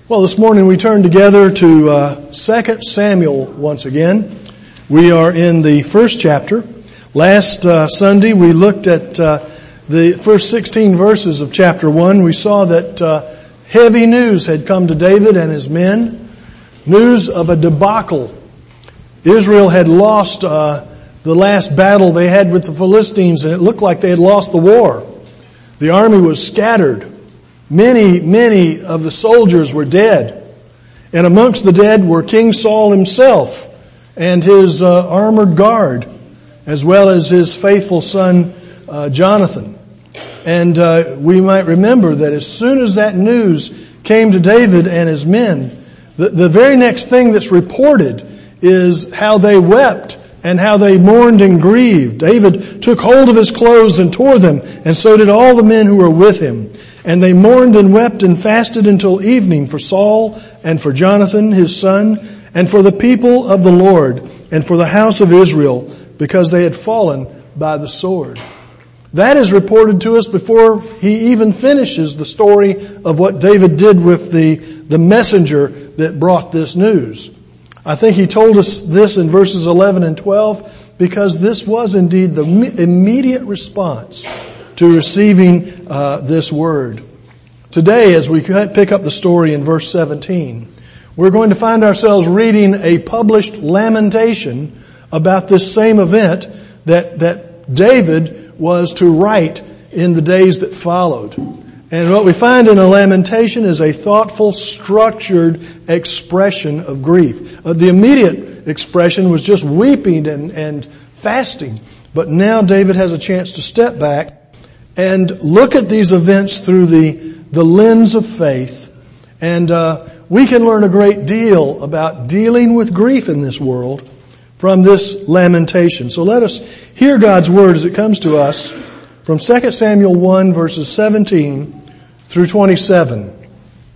Well, this morning we turn together to 2 Samuel once again. We are in the first chapter. Last Sunday we looked at the first 16 verses of chapter 1. We saw that heavy news had come to David and his men. News of a debacle. Israel had lost the last battle they had with the Philistines, and it looked like they had lost the war. The army was scattered. Many of the soldiers were dead. And amongst the dead were King Saul himself and his armored guard, as well as his faithful son Jonathan. And we might remember that as soon as that news came to David and his men, the very next thing that's reported is how they wept and how they mourned and grieved. David took hold of his clothes and tore them, and so did all the men who were with him. And they mourned and wept and fasted until evening for Saul and for Jonathan his son and for the people of the Lord and for the house of Israel, because they had fallen by the sword. That is reported to us before he even finishes the story of what David did with the messenger that brought this news. I think he told us this in verses 11 and 12 because this was indeed the immediate response to receiving this word. Today, as we pick up the story in verse 17, we're going to find ourselves reading a published lamentation about this same event that David was to write in the days that followed. And what we find in a lamentation is a thoughtful, structured expression of grief. The immediate expression was just weeping and fasting. But now David has a chance to step back and look at these events through the lens of faith. And we can learn a great deal about dealing with grief in this world from this lamentation. So let us hear God's word as it comes to us from 2 Samuel 1 verses 17 through 27.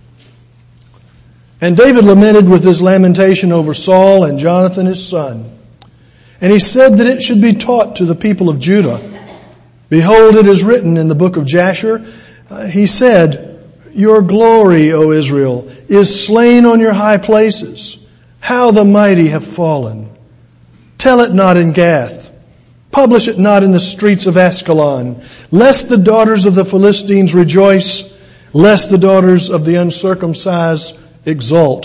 And David lamented with his lamentation over Saul and Jonathan his son. And he said that it should be taught to the people of Judah. Behold, it is written in the book of Jasher, he said, Your glory, O Israel, is slain on your high places. How the mighty have fallen. Tell it not in Gath. Publish it not in the streets of Askelon, lest the daughters of the Philistines rejoice, lest the daughters of the uncircumcised exult.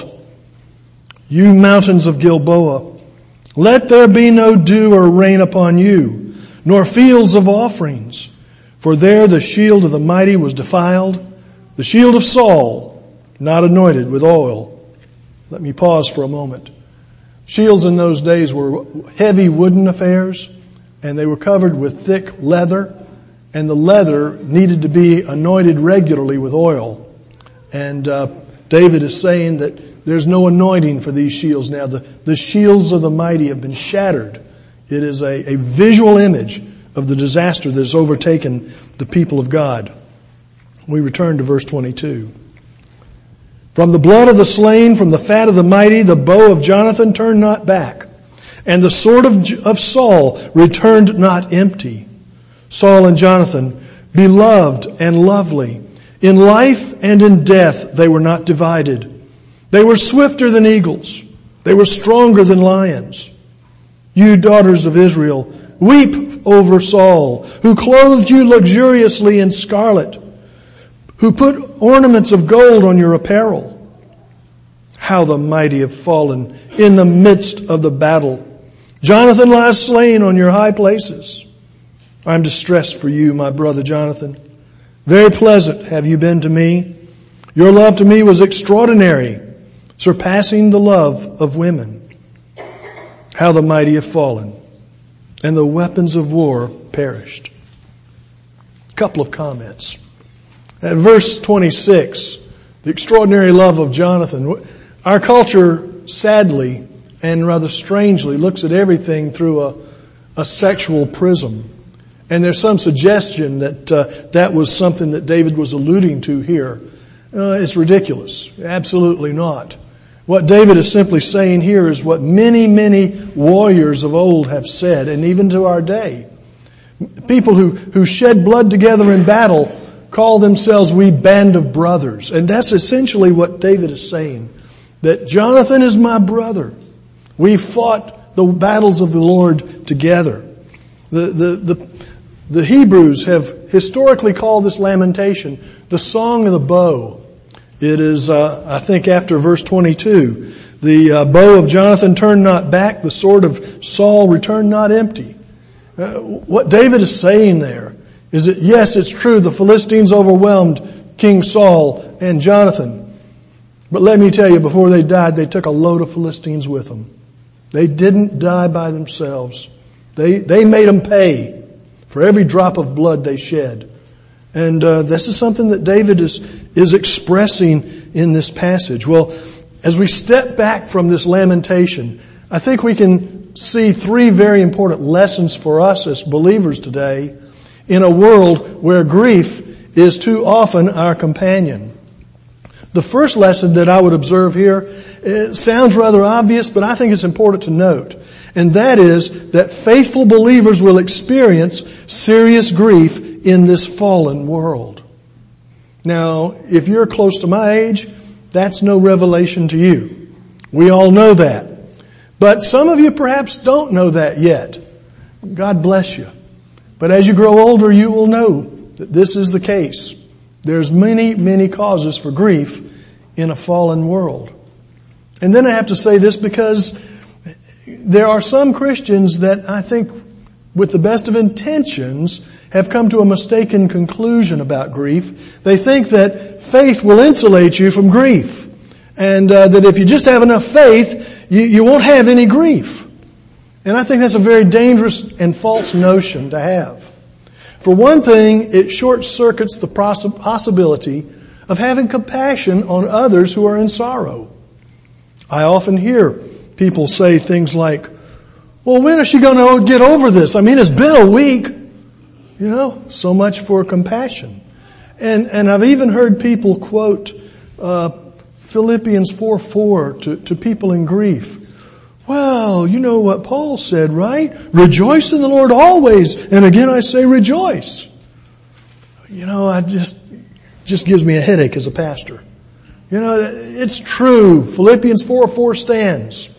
You mountains of Gilboa, let there be no dew or rain upon you, nor fields of offerings. For there the shield of the mighty was defiled, the shield of Saul, not anointed with oil. Let me pause for a moment. Shields in those days were heavy wooden affairs, and they were covered with thick leather, and the leather needed to be anointed regularly with oil. And David is saying that there's no anointing for these shields now. The shields of the mighty have been shattered. It is a visual image of the disaster that has overtaken the people of God. We return to verse 22. From the blood of the slain, from the fat of the mighty, the bow of Jonathan turned not back, and the sword of Saul returned not empty. Saul and Jonathan, beloved and lovely, in life and in death they were not divided. They were swifter than eagles. They were stronger than lions. You daughters of Israel, weep over Saul, who clothed you luxuriously in scarlet, who put ornaments of gold on your apparel. How the mighty have fallen in the midst of the battle. Jonathan lies slain on your high places. I'm distressed for you, my brother Jonathan. Very pleasant have you been to me. Your love to me was extraordinary, surpassing the love of women. How the mighty have fallen, and the weapons of war perished. A couple of comments. At verse 26, the extraordinary love of Jonathan. Our culture, sadly and rather strangely, looks at everything through a sexual prism. And there's some suggestion that that was something that David was alluding to here. It's ridiculous. Absolutely not. What David is simply saying here is what many warriors of old have said, and even to our day. People who shed blood together in battle call themselves we band of brothers. And that's essentially what David is saying. That Jonathan is my brother. We fought the battles of the Lord together. The Hebrews have historically called this lamentation the Song of the Bow. It is, I think after verse 22, the bow of Jonathan turned not back, the sword of Saul returned not empty. What David is saying there is that yes, it's true, the Philistines overwhelmed King Saul and Jonathan. But let me tell you, before they died, they took a load of Philistines with them. They didn't die by themselves. They made them pay for every drop of blood they shed. And this is something that David is expressing in this passage. Well, as we step back from this lamentation, I think we can see three very important lessons for us as believers today in a world where grief is too often our companion. The first lesson that I would observe here, it sounds rather obvious, but I think it's important to note. And that is that faithful believers will experience serious grief in this fallen world. Now, if you're close to my age, that's no revelation to you. We all know that. But some of you perhaps don't know that yet. God bless you. But as you grow older, you will know that this is the case. There's many, many causes for grief in a fallen world. And then I have to say this because there are some Christians that I think with the best of intentions have come to a mistaken conclusion about grief. They think that faith will insulate you from grief. And that if you just have enough faith, you won't have any grief. And I think that's a very dangerous and false notion to have. For one thing, it short-circuits the possibility of having compassion on others who are in sorrow. I often hear people say things like, well, when is she going to get over this? I mean, it's been a week. You know, so much for compassion. And I've even heard people quote Philippians 4:4 to people in grief. Well, you know what Paul said, right? Rejoice in the Lord always. And again I say rejoice. You know, just gives me a headache as a pastor. You know, it's true. Philippians 4:4 stands.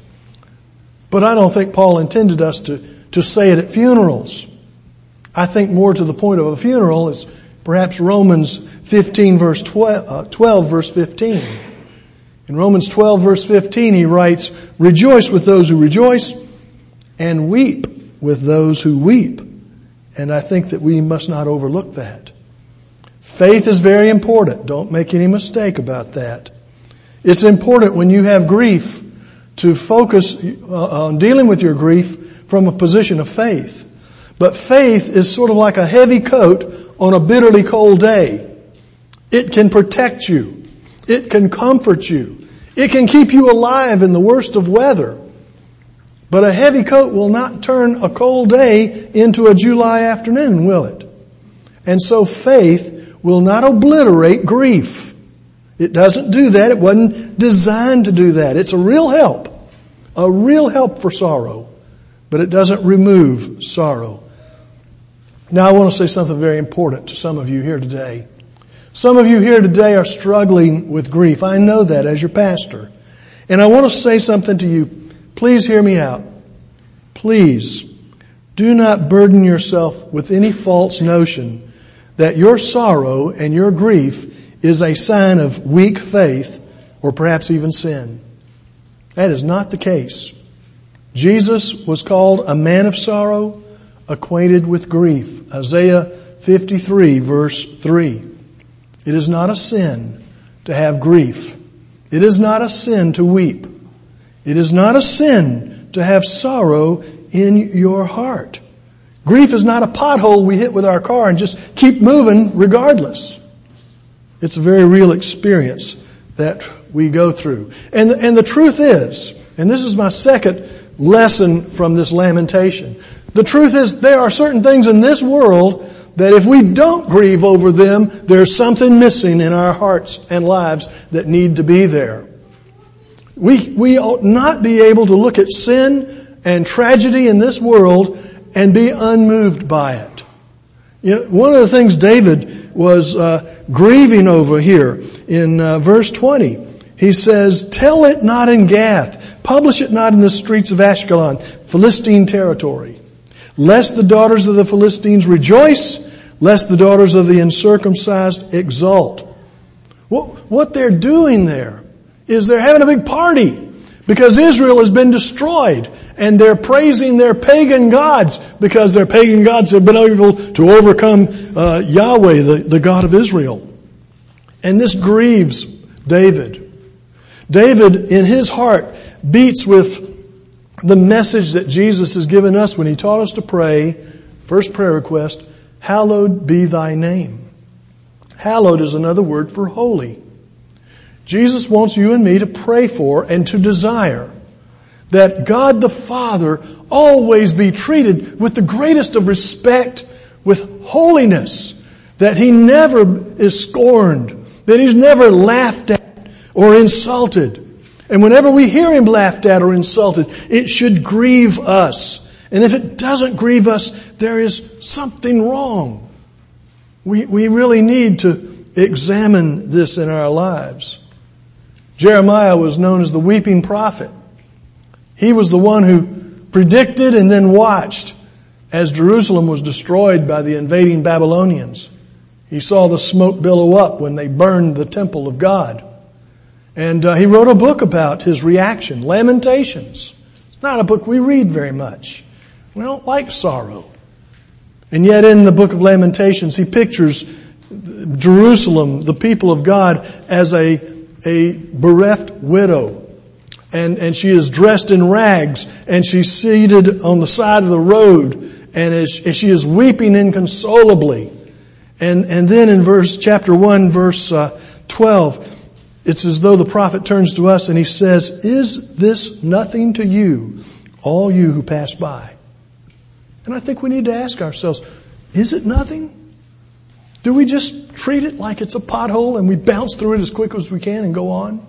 But I don't think Paul intended us to say it at funerals. I think more to the point of a funeral is perhaps Romans 15 verse 12 verse 15. In Romans 12 verse 15 he writes, rejoice with those who rejoice and weep with those who weep. And I think that we must not overlook that. Faith is very important. Don't make any mistake about that. It's important when you have grief to focus on dealing with your grief from a position of faith. But faith is sort of like a heavy coat on a bitterly cold day. It can protect you. It can comfort you. It can keep you alive in the worst of weather. But a heavy coat will not turn a cold day into a July afternoon, will it? And so faith will not obliterate grief. It doesn't do that. It wasn't designed to do that. It's a real help for sorrow, but it doesn't remove sorrow. Now I want to say something very important to some of you here today. Some of you here today are struggling with grief. I know that as your pastor. And I want to say something to you. Please hear me out. Please do not burden yourself with any false notion that your sorrow and your grief is a sign of weak faith or perhaps even sin. That is not the case. Jesus was called a man of sorrow, acquainted with grief. Isaiah 53 verse 3. It is not a sin to have grief. It is not a sin to weep. It is not a sin to have sorrow in your heart. Grief is not a pothole we hit with our car and just keep moving regardless. It's a very real experience that we go through. And the truth is, and this is my second lesson from this lamentation, the truth is there are certain things in this world that if we don't grieve over them, there's something missing in our hearts and lives that need to be there. We ought not be able to look at sin and tragedy in this world and be unmoved by it. You know, one of the things David was grieving over here. In verse 20, he says, "Tell it not in Gath, publish it not in the streets of Ashkelon, Philistine territory, lest the daughters of the Philistines rejoice, lest the daughters of the uncircumcised exult." What they're doing there is they're having a big party because Israel has been destroyed, and they're praising their pagan gods because their pagan gods have been able to overcome Yahweh, the God of Israel. And this grieves David. David, in his heart, beats with the message that Jesus has given us when He taught us to pray. First prayer request, "Hallowed be thy name." Hallowed is another word for holy. Jesus wants you and me to pray for and to desire that God the Father always be treated with the greatest of respect, with holiness, that He never is scorned, that He's never laughed at or insulted. And whenever we hear Him laughed at or insulted, it should grieve us. And if it doesn't grieve us, there is something wrong. We really need to examine this in our lives. Jeremiah was known as the weeping prophet. He was the one who predicted and then watched as Jerusalem was destroyed by the invading Babylonians. He saw the smoke billow up when they burned the temple of God. And he wrote a book about his reaction, Lamentations. It's not a book we read very much. We don't like sorrow. And yet in the book of Lamentations, he pictures Jerusalem, the people of God, as a bereft widow. And she is dressed in rags, and she's seated on the side of the road, and as she is weeping inconsolably. And then in chapter 1, verse 12, it's as though the prophet turns to us and he says, "Is this nothing to you, all you who pass by?" And I think we need to ask ourselves, is it nothing? Do we just treat it like it's a pothole and we bounce through it as quick as we can and go on?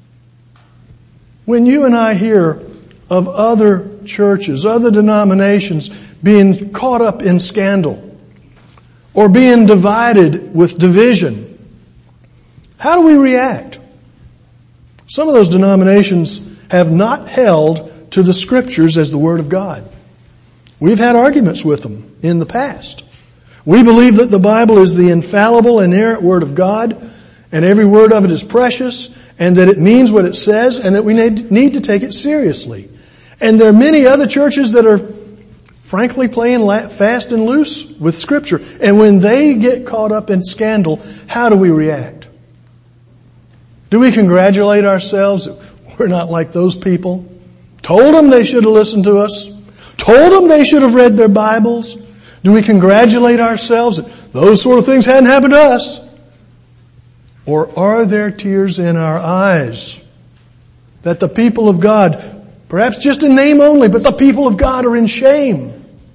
When you and I hear of other churches, other denominations being caught up in scandal or being divided with division, how do we react? Some of those denominations have not held to the Scriptures as the Word of God. We've had arguments with them in the past. We believe that the Bible is the infallible, inerrant Word of God, and every word of it is precious, and that it means what it says, and that we need to take it seriously. And there are many other churches that are frankly playing fast and loose with Scripture. And when they get caught up in scandal, how do we react? Do we congratulate ourselves that we're not like those people? Told them they should have listened to us. Told them they should have read their Bibles. Do we congratulate ourselves that those sort of things hadn't happened to us? Or are there tears in our eyes that the people of God, perhaps just in name only, but the people of God are in shame?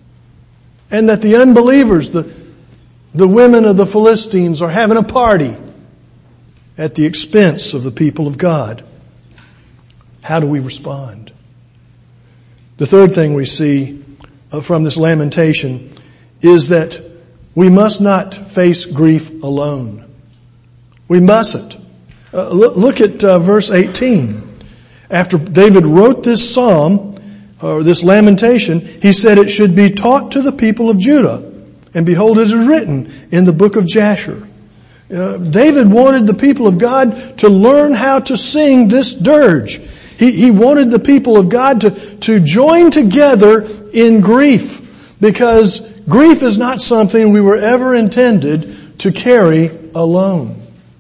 And that the unbelievers, the women of the Philistines, are having a party at the expense of the people of God? How do we respond? The third thing we see from this lamentation is that we must not face grief alone. We mustn't. Look at verse 18. After David wrote this psalm, or this lamentation, he said it should be taught to the people of Judah. And behold, it is written in the book of Jasher. David wanted the people of God to learn how to sing this dirge. He wanted the people of God to join together in grief, because grief is not something we were ever intended to carry alone.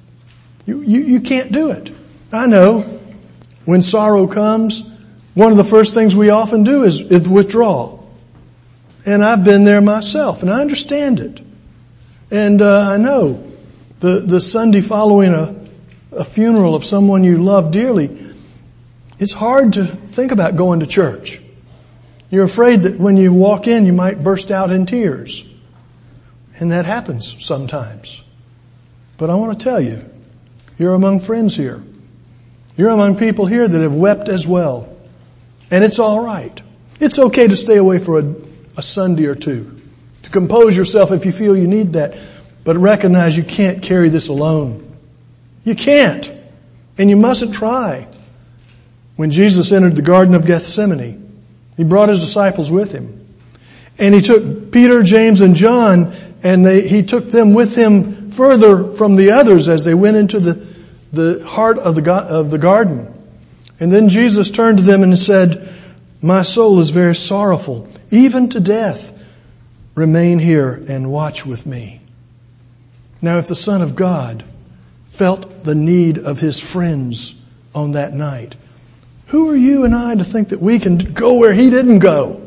You can't do it. I know when sorrow comes, one of the first things we often do is withdraw. And I've been there myself, and I understand it. And I know the Sunday following a funeral of someone you love dearly, it's hard to think about going to church. You're afraid that when you walk in, you might burst out in tears. And that happens sometimes. But I want to tell you, you're among friends here. You're among people here that have wept as well. And it's all right. It's okay to stay away for a Sunday or two, to compose yourself if you feel you need that. but recognize you can't carry this alone. You can't. And you mustn't try. When Jesus entered the Garden of Gethsemane, He brought His disciples with Him. And He took Peter, James, and John, and He took them with Him further from the others as they went into the heart of the garden. And then Jesus turned to them and said, "My soul is very sorrowful, even to death. Remain here and watch with me." Now, if the Son of God felt the need of His friends on that night, who are you and I to think that we can go where He didn't go?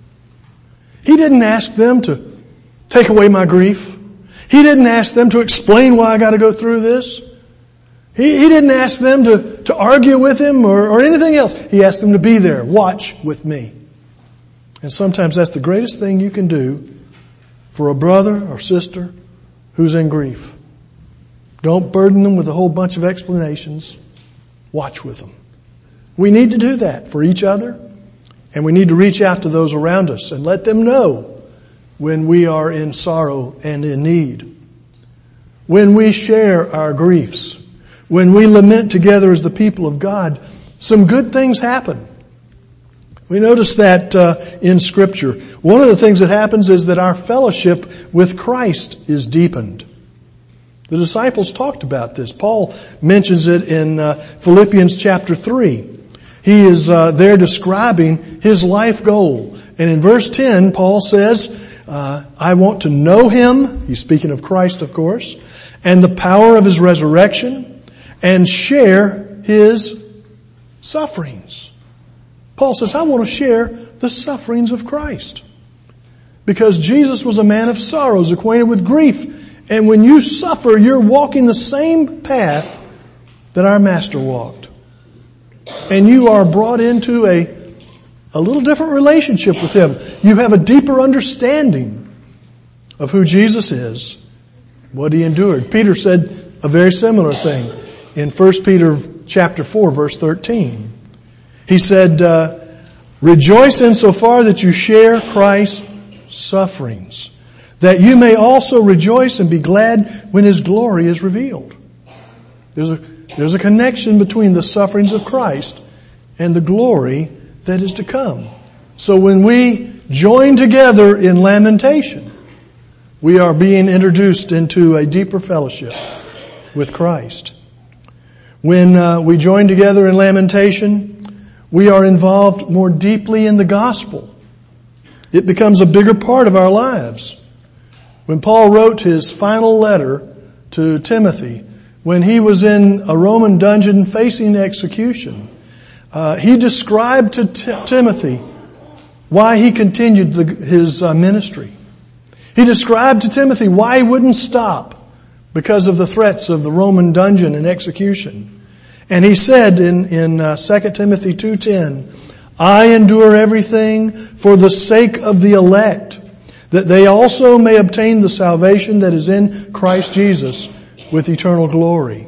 He didn't ask them to take away my grief. He didn't ask them to explain why I got to go through this. He didn't ask them to argue with Him or anything else. He asked them to be there. Watch with me. And sometimes that's the greatest thing you can do for a brother or sister who's in grief. Don't burden them with a whole bunch of explanations. Watch with them. We need to do that for each other, and we need to reach out to those around us and let them know when we are in sorrow and in need. When we share our griefs, when we lament together as the people of God, some good things happen. We notice that in Scripture. One of the things that happens is that our fellowship with Christ is deepened. The disciples talked about this. Paul mentions it in Philippians chapter 3. He is there describing his life goal. And in verse 10, Paul says, I want to know Him, he's speaking of Christ, of course, and the power of His resurrection, and share His sufferings. Paul says, I want to share the sufferings of Christ. Because Jesus was a man of sorrows, acquainted with grief. And when you suffer, you're walking the same path that our Master walked. And you are brought into a little different relationship with Him. You have a deeper understanding of who Jesus is, what He endured. Peter said a very similar thing in 1 Peter chapter 4, verse 13. He said, rejoice insofar that you share Christ's sufferings, that you may also rejoice and be glad when His glory is revealed. There's a connection between the sufferings of Christ and the glory that is to come. So when we join together in lamentation, we are being introduced into a deeper fellowship with Christ. When we join together in lamentation, we are involved more deeply in the gospel. It becomes a bigger part of our lives. When Paul wrote his final letter to Timothy, when he was in a Roman dungeon facing execution, he described to Timothy why he continued his ministry. He described to Timothy why he wouldn't stop because of the threats of the Roman dungeon and execution. And he said in 2 Timothy 2:10, I endure everything for the sake of the elect, that they also may obtain the salvation that is in Christ Jesus with eternal glory.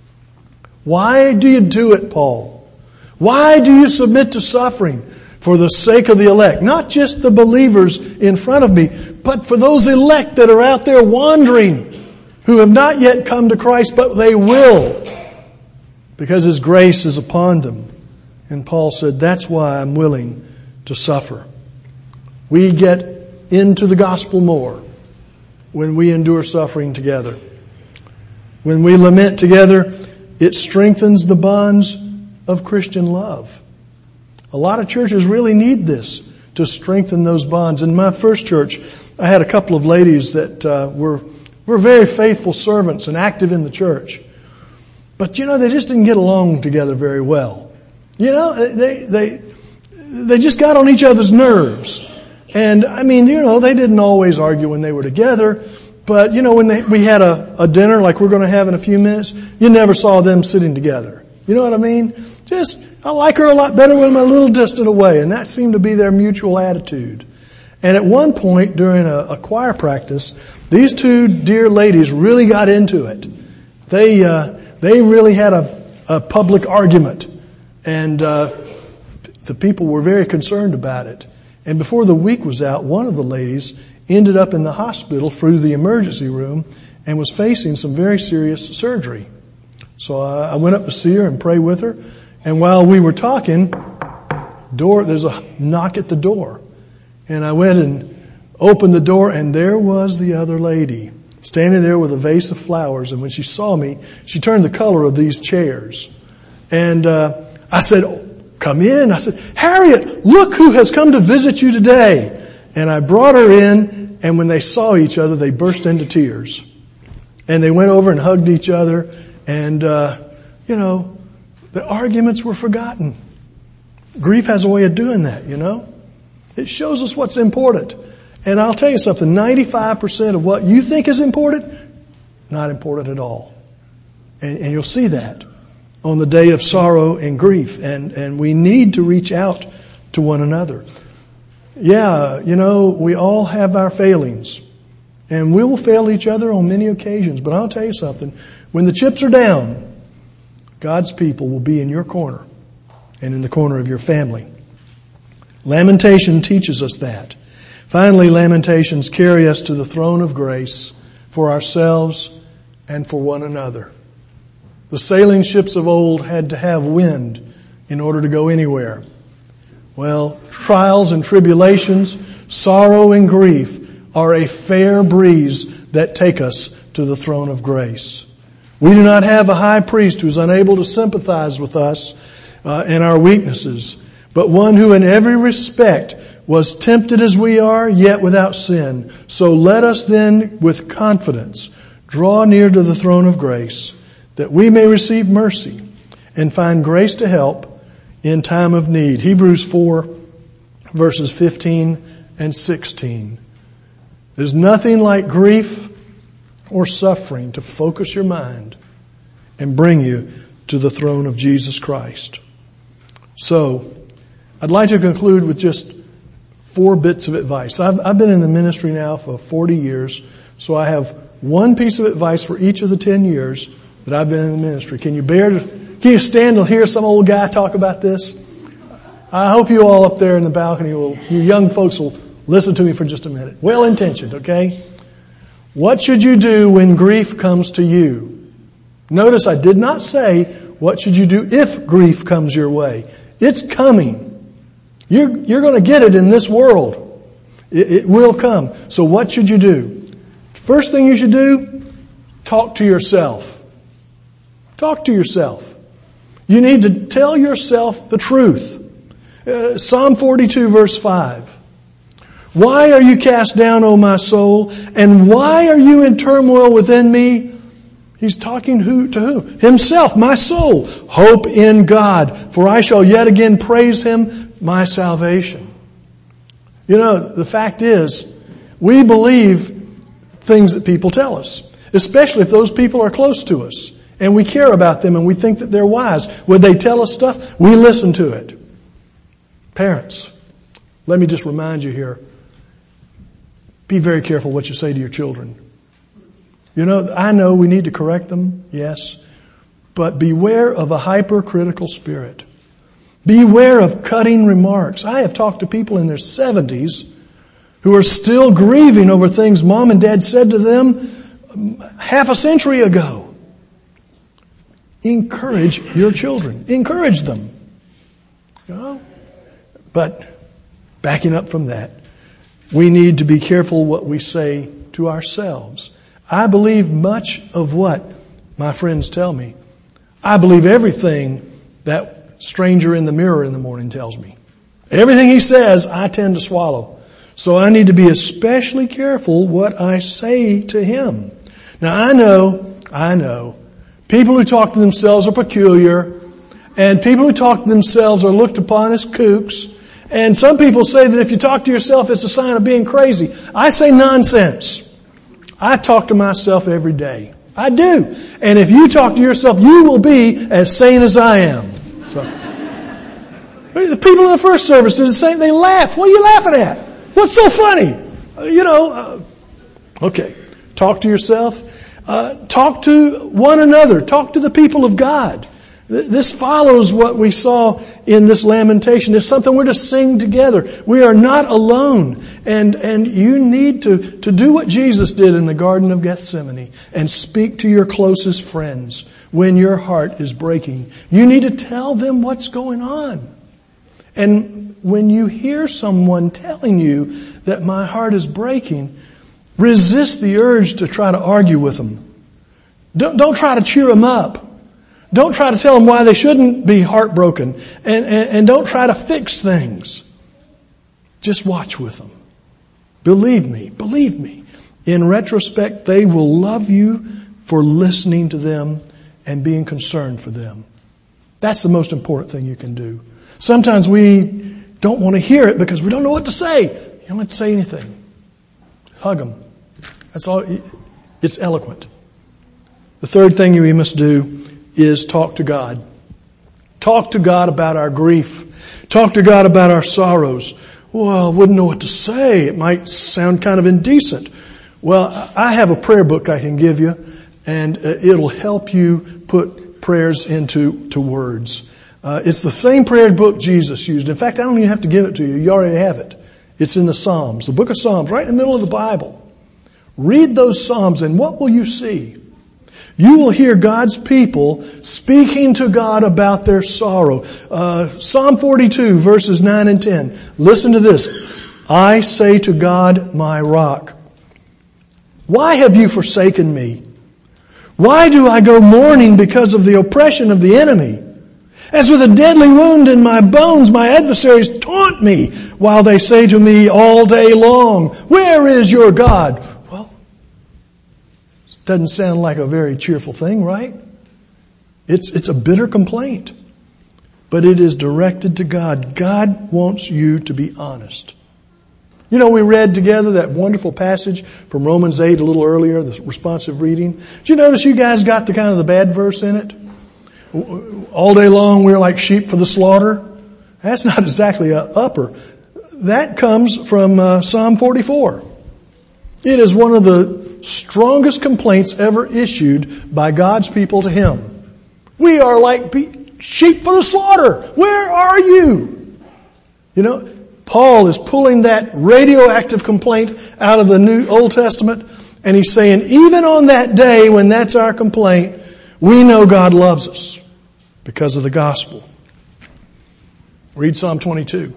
Why do you do it, Paul? Why do you submit to suffering? For the sake of the elect. Not just the believers in front of me, but for those elect that are out there wandering, who have not yet come to Christ, but they will, because His grace is upon them. And Paul said, that's why I'm willing to suffer. We get into the gospel more when we endure suffering together. When we lament together, it strengthens the bonds of Christian love. A lot of churches really need this to strengthen those bonds. In my first church, I had a couple of ladies that were very faithful servants and active in the church. But they just didn't get along together very well. They just got on each other's nerves. And they didn't always argue when they were together. But when we had a dinner like we're going to have in a few minutes, you never saw them sitting together. You know what I mean? I like her a lot better when I'm a little distant away. And that seemed to be their mutual attitude. And at one point during a choir practice, these two dear ladies really got into it. They really had a public argument. And the people were very concerned about it. And before the week was out, one of the ladies ended up in the hospital through the emergency room and was facing some very serious surgery. So I went up to see her and pray with her. And while we were talking, there's a knock at the door. And I went and opened the door, and there was the other lady standing there with a vase of flowers. And when she saw me, she turned the color of these chairs. And I said, "Come in." I said, "Harriet, look who has come to visit you today." And I brought her in, and when they saw each other, they burst into tears. And they went over and hugged each other, and, the arguments were forgotten. Grief has a way of doing that, It shows us what's important. And I'll tell you something, 95% of what you think is important, not important at all. And you'll see that on the day of sorrow and grief. And we need to reach out to one another. Yeah, we all have our failings. And we will fail each other on many occasions. But I'll tell you something, when the chips are down, God's people will be in your corner and in the corner of your family. Lamentation teaches us that. Finally, lamentations carry us to the throne of grace for ourselves and for one another. The sailing ships of old had to have wind in order to go anywhere. Well, trials and tribulations, sorrow and grief are a fair breeze that take us to the throne of grace. We do not have a high priest who's unable to sympathize with us and our weaknesses, but one who in every respect was tempted as we are, yet without sin. So let us then with confidence draw near to the throne of grace, that we may receive mercy and find grace to help in time of need. Hebrews 4 verses 15 and 16. There's nothing like grief or suffering to focus your mind and bring you to the throne of Jesus Christ. So, I'd like to conclude with just 4 bits of advice. I've been in the ministry now for 40 years, so I have one piece of advice for each of the 10 years that I've been in the ministry. Can you stand and hear some old guy talk about this? I hope you all up there in the balcony you young folks will listen to me for just a minute. Well intentioned, okay? What should you do when grief comes to you? Notice I did not say, what should you do if grief comes your way? It's coming. You're going to get it in this world. It will come. So what should you do? First thing you should do, talk to yourself. Talk to yourself. You need to tell yourself the truth. Psalm 42 verse 5. Why are you cast down, O my soul? And why are you in turmoil within me? He's talking to who? Himself, my soul. Hope in God, for I shall yet again praise Him, my salvation. The fact is, we believe things that people tell us, especially if those people are close to us and we care about them and we think that they're wise. When they tell us stuff, we listen to it. Parents, let me just remind you here, be very careful what you say to your children. I know we need to correct them, yes, but beware of a hypercritical spirit. Beware of cutting remarks. I have talked to people in their 70s who are still grieving over things mom and dad said to them half a century ago. Encourage your children. Encourage them. But backing up from that, we need to be careful what we say to ourselves. I believe much of what my friends tell me. I believe everything that stranger in the mirror in the morning tells me. Everything he says, I tend to swallow. So I need to be especially careful what I say to him. Now I know, people who talk to themselves are peculiar, and people who talk to themselves are looked upon as kooks. And some people say that if you talk to yourself, it's a sign of being crazy. I say nonsense. I talk to myself every day. I do. And if you talk to yourself, you will be as sane as I am. So, the people in the first service did the same. They laugh. What are you laughing at? What's so funny? Okay. Talk to yourself. Talk to one another. Talk to the people of God. This follows what we saw in this lamentation. It's something we're to sing together. We are not alone. And you need to do what Jesus did in the Garden of Gethsemane and speak to your closest friends when your heart is breaking. You need to tell them what's going on. And when you hear someone telling you that my heart is breaking, resist the urge to try to argue with them. Don't try to cheer them up. Don't try to tell them why they shouldn't be heartbroken. And don't try to fix things. Just watch with them. Believe me. In retrospect, they will love you for listening to them and being concerned for them. That's the most important thing you can do. Sometimes we don't want to hear it because we don't know what to say. You don't have to say anything. Hug them. That's all. It's eloquent. The third thing we must do is talk to God. Talk to God about our grief. Talk to God about our sorrows. Well, I wouldn't know what to say. It might sound kind of indecent. Well, I have a prayer book I can give you, and it'll help you put prayers into words. It's the same prayer book Jesus used. In fact, I don't even have to give it to you. You already have it. It's in the Psalms, the book of Psalms, right in the middle of the Bible. Read those Psalms, and what will you see? You will hear God's people speaking to God about their sorrow. Psalm 42, verses 9 and 10. Listen to this. I say to God, my rock, why have you forsaken me? Why do I go mourning because of the oppression of the enemy? As with a deadly wound in my bones, my adversaries taunt me while they say to me all day long, where is your God? Well, this doesn't sound like a very cheerful thing, right? It's a bitter complaint, but it is directed to God. God wants you to be honest. You know, we read together that wonderful passage from Romans 8 a little earlier, the responsive reading. Did you notice you guys got the kind of the bad verse in it? All day long we're like sheep for the slaughter. That's not exactly an upper. That comes from Psalm 44. It is one of the strongest complaints ever issued by God's people to Him. We are like sheep for the slaughter. Where are you? You know, Paul is pulling that radioactive complaint out of the Old Testament, and he's saying, even on that day when that's our complaint, we know God loves us because of the gospel. Read Psalm 22.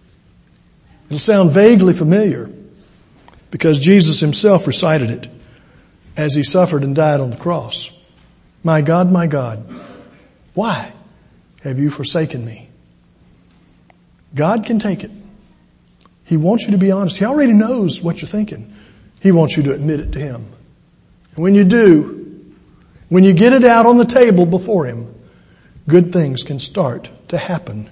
It'll sound vaguely familiar because Jesus Himself recited it as He suffered and died on the cross. My God, why have you forsaken me? God can take it. He wants you to be honest. He already knows what you're thinking. He wants you to admit it to Him. And when you do, when you get it out on the table before Him, good things can start to happen.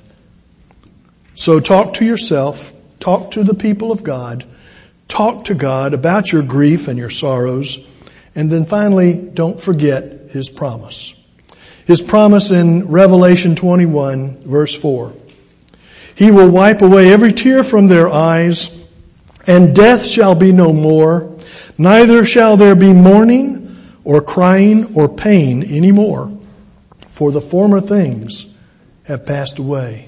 So talk to yourself, talk to the people of God, talk to God about your grief and your sorrows, and then finally, don't forget His promise. His promise in Revelation 21, verse 4. He will wipe away every tear from their eyes, and death shall be no more. Neither shall there be mourning or crying or pain any more, for the former things have passed away.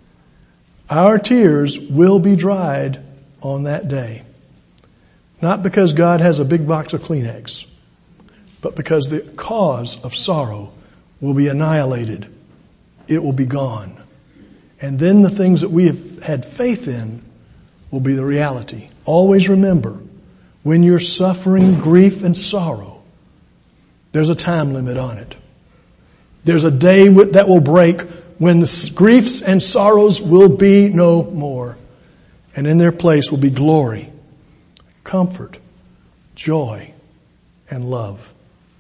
Our tears will be dried on that day. Not because God has a big box of Kleenex, but because the cause of sorrow will be annihilated. It will be gone. And then the things that we have had faith in will be the reality. Always remember, when you're suffering grief and sorrow, there's a time limit on it. There's a day that will break when the griefs and sorrows will be no more. And in their place will be glory, comfort, joy, and love.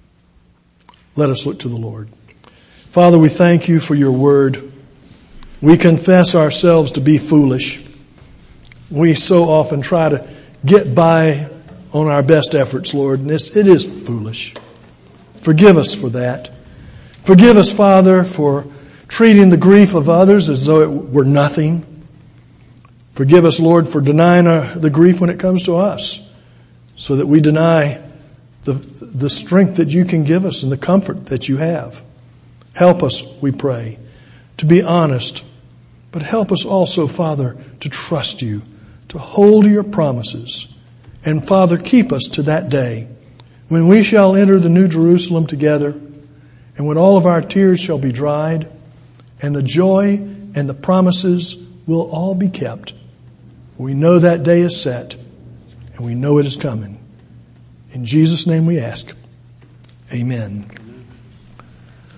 Let us look to the Lord. Father, we thank You for Your word. We confess ourselves to be foolish. We so often try to get by on our best efforts, Lord, and it is foolish. Forgive us for that. Forgive us, Father, for treating the grief of others as though it were nothing. Forgive us, Lord, for denying the grief when it comes to us, so that we deny the strength that You can give us and the comfort that You have. Help us, we pray, to be honest, but help us also, Father, to trust you, to hold to your promises. And Father, keep us to that day when we shall enter the New Jerusalem together, and when all of our tears shall be dried, and the joy and the promises will all be kept. We know that day is set, and we know it is coming. In Jesus' name we ask. Amen.